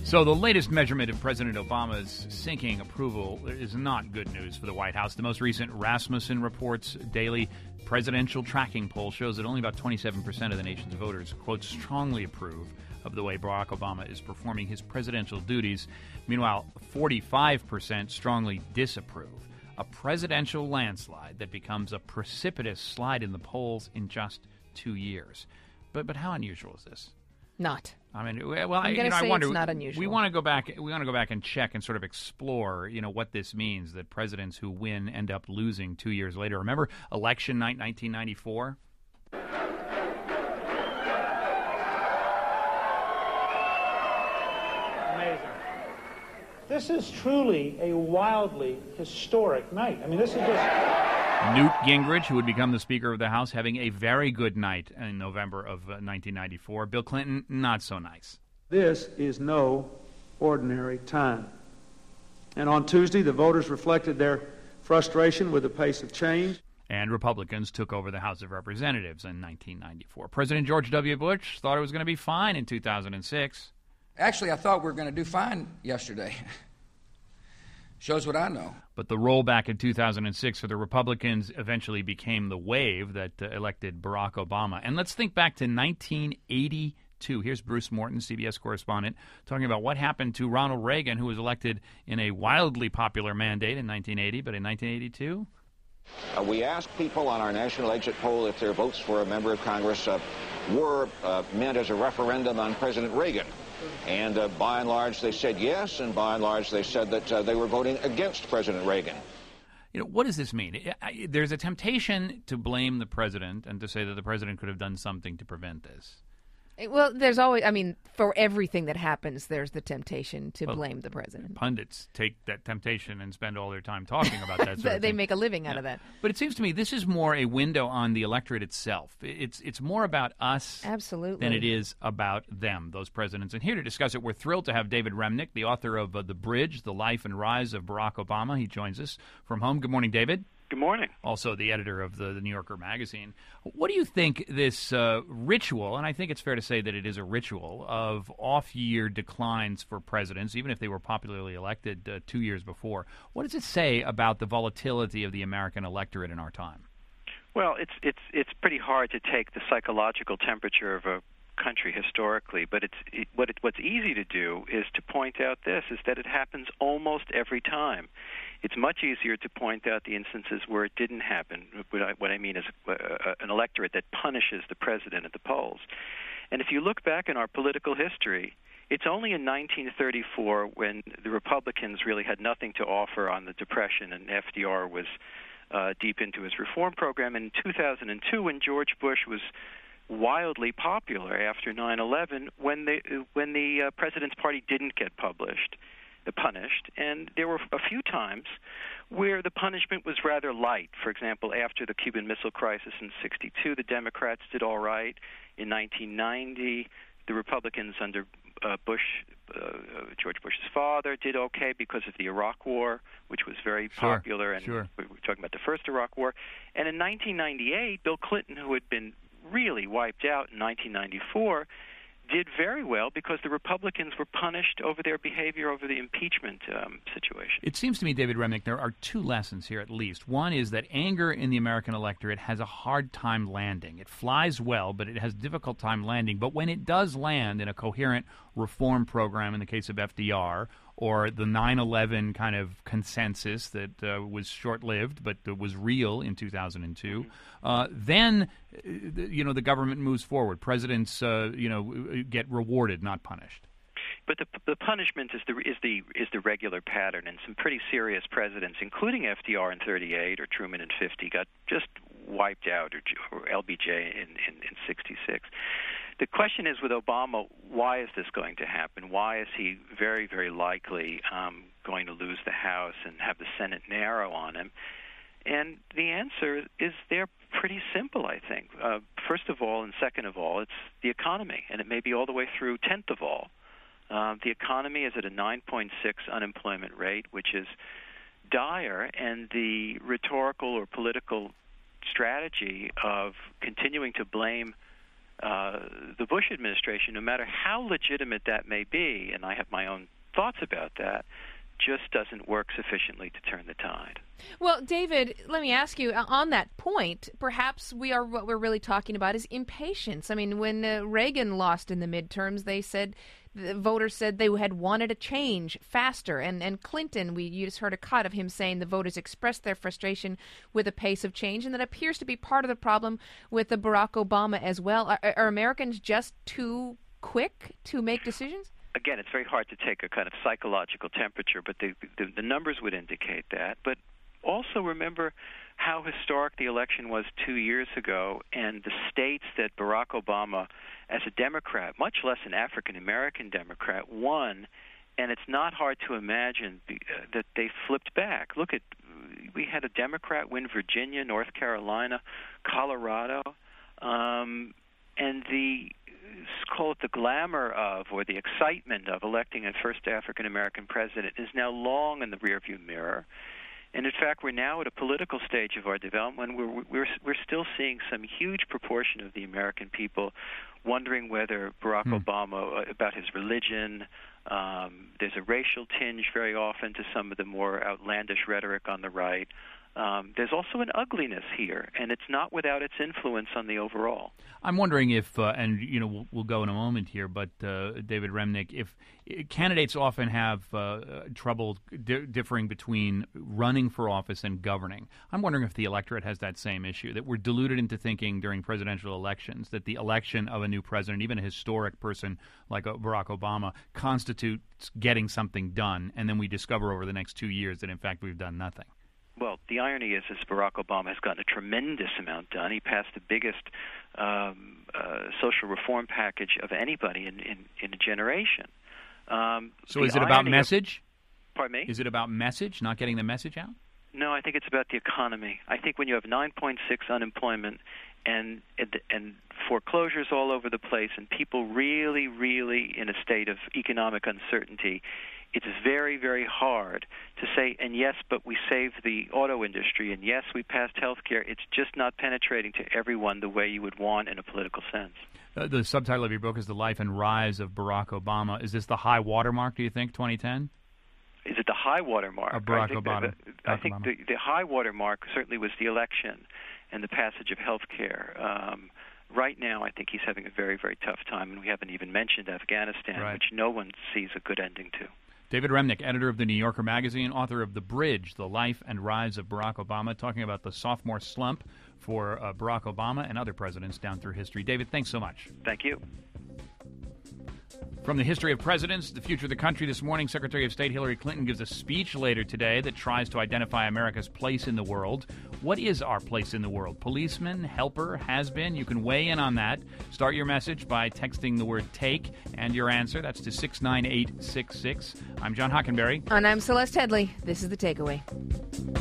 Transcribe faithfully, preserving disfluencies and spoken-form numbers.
So the latest measurement of President Obama's sinking approval is not good news for the White House. The most recent Rasmussen Reports daily presidential tracking poll shows that only about twenty-seven percent of the nation's voters, quote, strongly approve of the way Barack Obama is performing his presidential duties. Meanwhile, forty-five percent strongly disapprove. A presidential landslide that becomes a precipitous slide in the polls in just two years. But but how unusual is this? Not. I mean, well, I'm I, you gonna know, say I wonder. it's not unusual. We want to go back. We want to go back and check and sort of explore, you know, what this means. That presidents who win end up losing two years later. Remember election night, nineteen ninety-four. Amazing. This is truly a wildly historic night. I mean, this is just. Newt Gingrich, who would become the Speaker of the House, having a very good night in November of uh, nineteen ninety-four. Bill Clinton, not so nice. This is no ordinary time. And on Tuesday, the voters reflected their frustration with the pace of change. And Republicans took over the House of Representatives in nineteen ninety-four. President George W. Bush thought it was going to be fine in two thousand six. Actually, I thought we were going to do fine yesterday. Shows what I know. But the rollback in two thousand six for the Republicans eventually became the wave that uh, elected Barack Obama. And let's think back to nineteen eighty-two. Here's Bruce Morton, C B S correspondent, talking about what happened to Ronald Reagan, who was elected in a wildly popular mandate in nineteen eighty, but in nineteen eighty-two... Uh, we asked people on our national exit poll if their votes for a member of Congress uh, were uh, meant as a referendum on President Reagan. And uh, by and large, they said yes, and by and large, they said that uh, they were voting against President Reagan. You know, what does this mean? There's a temptation to blame the president and to say that the president could have done something to prevent this. Well, there's always, I mean, for everything that happens, there's the temptation to well, blame the president. Pundits take that temptation and spend all their time talking about that sort of They thing. make a living out yeah. of that. But it seems to me this is more a window on the electorate itself. It's it's more about us Absolutely. than it is about them, those presidents. And here to discuss it, we're thrilled to have David Remnick, the author of uh, The Bridge, The Life and Rise of Barack Obama. He joins us from home. Good morning, David. Good morning. Also the editor of the, the New Yorker magazine. What do you think this uh, ritual, and I think it's fair to say that it is a ritual, of off-year declines for presidents, even if they were popularly elected uh, two years before, what does it say about the volatility of the American electorate in our time? Well, it's it's it's pretty hard to take the psychological temperature of a country historically, but it's it, what it, what's easy to do is to point out this, is that it happens almost every time. It's much easier to point out the instances where it didn't happen. What I, what I mean is uh, an electorate that punishes the president at the polls. And if you look back in our political history, it's only in nineteen thirty-four, when the Republicans really had nothing to offer on the Depression and F D R was uh, deep into his reform program, and in two thousand two, when George Bush was wildly popular after nine eleven, when the when the uh, president's party didn't get published, uh, punished, and there were a few times where the punishment was rather light. For example, after the Cuban Missile Crisis in sixty-two, the Democrats did all right. In nineteen ninety, the Republicans under uh, Bush, uh, George Bush's father, did okay because of the Iraq War, which was very sure, popular, and sure. we were talking about the first Iraq War. And in nineteen ninety-eight, Bill Clinton, who had been really wiped out in nineteen ninety-four, did very well because the Republicans were punished over their behavior over the impeachment um, situation. It seems to me, David Remnick, there are two lessons here at least. One is that anger in the American electorate has a hard time landing. It flies well, but it has a difficult time landing. But when it does land in a coherent reform program, in the case of F D R, or the nine eleven kind of consensus that uh, was short-lived but uh, was real in two thousand two, mm-hmm. uh, then uh, you know the government moves forward. Presidents, uh, you know, get rewarded, not punished. But the the punishment is the is the is the regular pattern, and some pretty serious presidents, including F D R in thirty-eight or Truman in fifty, got just wiped out, or, or L B J in, in, in sixty-six. The question is with Obama, why is this going to happen? Why is he very, very likely um, going to lose the House and have the Senate narrow on him? And the answer is they're pretty simple, I think. Uh, first of all, and second of all, it's the economy, and it may be all the way through tenth of all. Uh, the economy is at a nine point six unemployment rate, which is dire, and the rhetorical or political strategy of continuing to blame uh, the Bush administration, no matter how legitimate that may be, and I have my own thoughts about that, just doesn't work sufficiently to turn the tide. Well, David, let me ask you, on that point, perhaps we are what we're really talking about is impatience. I mean, when uh, Reagan lost in the midterms, they said, the voters said they had wanted a change faster. And, and Clinton, we you just heard a cut of him saying the voters expressed their frustration with the pace of change, and that appears to be part of the problem with the Barack Obama as well. Are, are Americans just too quick to make decisions? Again, it's very hard to take a kind of psychological temperature, but the, the, the numbers would indicate that. But also remember how historic the election was two years ago, and the states that Barack Obama, as a Democrat, much less an African-American Democrat, won. And it's not hard to imagine the, uh, that they flipped back. Look at, we had a Democrat win Virginia, North Carolina, Colorado, um, and the call it the glamour of, or the excitement of electing a first African-American president is now long in the rearview mirror. And in fact, we're now at a political stage of our development where we're, we're still seeing some huge proportion of the American people wondering whether Barack hmm. Obama, about his religion, um, there's a racial tinge very often to some of the more outlandish rhetoric on the right. Um, there's also an ugliness here, and it's not without its influence on the overall. I'm wondering if, uh, and you know, we'll, we'll go in a moment here, but uh, David Remnick, if uh, candidates often have uh, trouble di- differing between running for office and governing. I'm wondering if the electorate has that same issue, that we're deluded into thinking during presidential elections that the election of a new president, even a historic person like Barack Obama, constitutes getting something done, and then we discover over the next two years that, in fact, we've done nothing. Well, the irony is, is Barack Obama has gotten a tremendous amount done. He passed the biggest um, uh, social reform package of anybody in, in, in a generation. Um, so is it about message? Of, pardon me? Is it about message, not getting the message out? No, I think it's about the economy. I think when you have nine point six unemployment and, and and foreclosures all over the place and people really, really in a state of economic uncertainty, it's very, very hard to say, and yes, but we saved the auto industry, and yes, we passed health care. It's just not penetrating to everyone the way you would want in a political sense. Uh, the subtitle of your book is The Life and Rise of Barack Obama. Is this the high watermark, do you think, twenty ten? Is it the high water mark? Of Barack I think Obama. The, the, I think the, the high water mark certainly was the election and the passage of health care. Um, right now, I think he's having a very, very tough time, and we haven't even mentioned Afghanistan, right. which no one sees a good ending to. David Remnick, editor of The New Yorker magazine, author of The Bridge, The Life and Rise of Barack Obama, talking about the sophomore slump for uh, Barack Obama and other presidents down through history. David, thanks so much. Thank you. From the history of presidents, the future of the country this morning, Secretary of State Hillary Clinton gives a speech later today that tries to identify America's place in the world. What is our place in the world? Policeman, helper, has-been? You can weigh in on that. Start your message by texting the word TAKE and your answer. That's to six nine eight six six. I'm John Hockenberry. And I'm Celeste Headley. This is The Takeaway.